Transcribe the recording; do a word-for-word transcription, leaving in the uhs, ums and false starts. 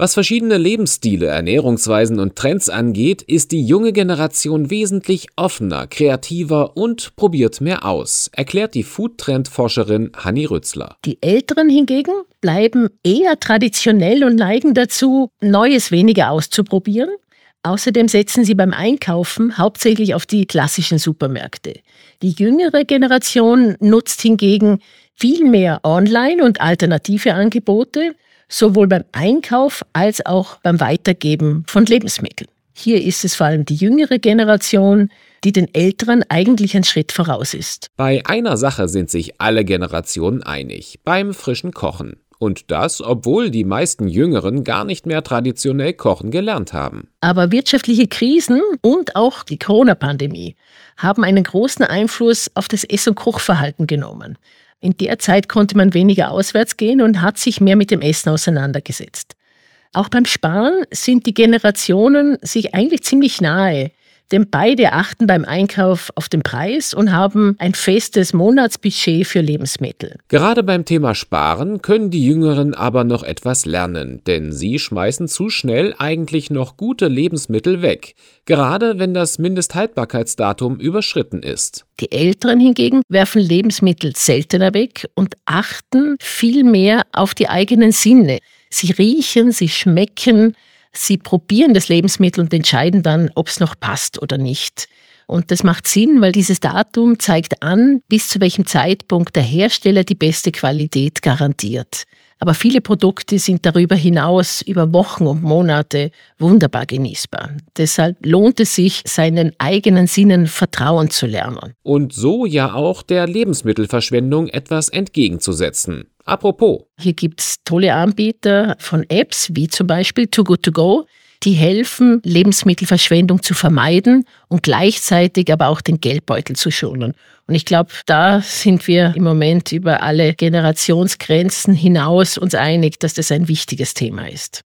Was verschiedene Lebensstile, Ernährungsweisen und Trends angeht, ist die junge Generation wesentlich offener, kreativer und probiert mehr aus, erklärt die Food-Trend-Forscherin Hanni Rützler. Die Älteren hingegen bleiben eher traditionell und neigen dazu, Neues weniger auszuprobieren. Außerdem setzen sie beim Einkaufen hauptsächlich auf die klassischen Supermärkte. Die jüngere Generation nutzt hingegen viel mehr Online- und alternative Angebote, sowohl beim Einkauf als auch beim Weitergeben von Lebensmitteln. Hier ist es vor allem die jüngere Generation, die den Älteren eigentlich einen Schritt voraus ist. Bei einer Sache sind sich alle Generationen einig: beim frischen Kochen. Und das, obwohl die meisten Jüngeren gar nicht mehr traditionell kochen gelernt haben. Aber wirtschaftliche Krisen und auch die Corona-Pandemie haben einen großen Einfluss auf das Ess- und Kochverhalten genommen. In der Zeit konnte man weniger auswärts gehen und hat sich mehr mit dem Essen auseinandergesetzt. Auch beim Sparen sind die Generationen sich eigentlich ziemlich nahe, denn beide achten beim Einkauf auf den Preis und haben ein festes Monatsbudget für Lebensmittel. Gerade beim Thema Sparen können die Jüngeren aber noch etwas lernen, denn sie schmeißen zu schnell eigentlich noch gute Lebensmittel weg, gerade wenn das Mindesthaltbarkeitsdatum überschritten ist. Die Älteren hingegen werfen Lebensmittel seltener weg und achten viel mehr auf die eigenen Sinne. Sie riechen, sie schmecken, sie probieren das Lebensmittel und entscheiden dann, ob es noch passt oder nicht. Und das macht Sinn, weil dieses Datum zeigt an, bis zu welchem Zeitpunkt der Hersteller die beste Qualität garantiert. Aber viele Produkte sind darüber hinaus über Wochen und Monate wunderbar genießbar. Deshalb lohnt es sich, seinen eigenen Sinnen vertrauen zu lernen. Und so ja auch der Lebensmittelverschwendung etwas entgegenzusetzen. Apropos. Hier gibt es tolle Anbieter von Apps, wie zum Beispiel Too Good To Go, die helfen, Lebensmittelverschwendung zu vermeiden und gleichzeitig aber auch den Geldbeutel zu schonen. Und ich glaube, da sind wir im Moment über alle Generationsgrenzen hinaus uns einig, dass das ein wichtiges Thema ist.